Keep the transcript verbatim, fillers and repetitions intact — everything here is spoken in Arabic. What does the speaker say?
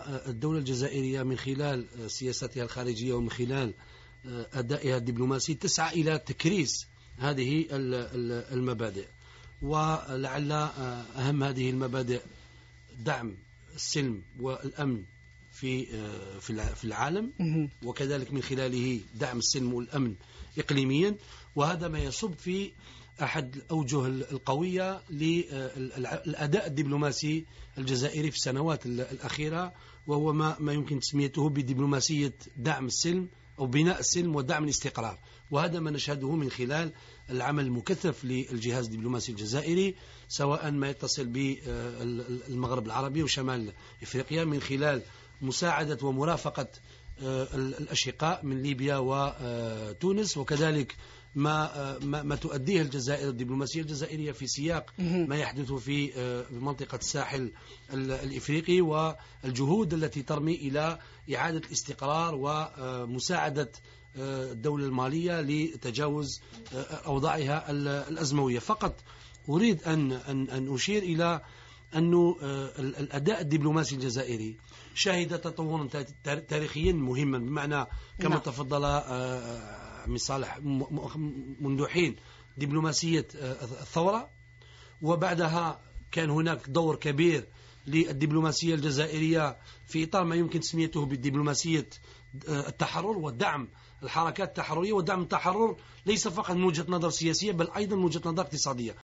الدولة الجزائرية من خلال سياستها الخارجية ومن خلال أدائها الدبلوماسي تسعى إلى تكريس هذه المبادئ، ولعل أهم هذه المبادئ دعم السلم والأمن في في العالم، وكذلك من خلاله دعم السلم والأمن إقليميا. وهذا ما يصب في أحد الأوجه القوية للأداء الدبلوماسي الجزائري في السنوات الأخيرة، وهو ما ما يمكن تسميته بدبلوماسية دعم السلم أو بناء السلم ودعم الاستقرار. وهذا ما نشهده من خلال العمل المكثف للجهاز الدبلوماسي الجزائري، سواء ما يتصل بالمغرب العربي وشمال إفريقيا من خلال مساعدة ومرافقة الأشقاء من ليبيا وتونس، وكذلك ما ما, ما تؤديه الجزائر الدبلوماسية الجزائرية في سياق ما يحدث في منطقة الساحل الإفريقي، والجهود التي ترمي إلى إعادة الاستقرار ومساعدة الدولة المالية لتجاوز أوضاعها الأزموية. فقط أريد أن أن أن أشير إلى أن الأداء الدبلوماسي الجزائري شهد تطورا تاريخيا مهما، بمعنى كما نعم. تفضل عمي صالح منذ حين دبلوماسية الثورة، وبعدها كان هناك دور كبير للدبلوماسية الجزائرية في إطار ما يمكن تسميته بالدبلوماسية التحرر ودعم الحركات التحررية، ودعم التحرر ليس فقط من وجهة نظر سياسية بل أيضا من وجهة نظر اقتصادية.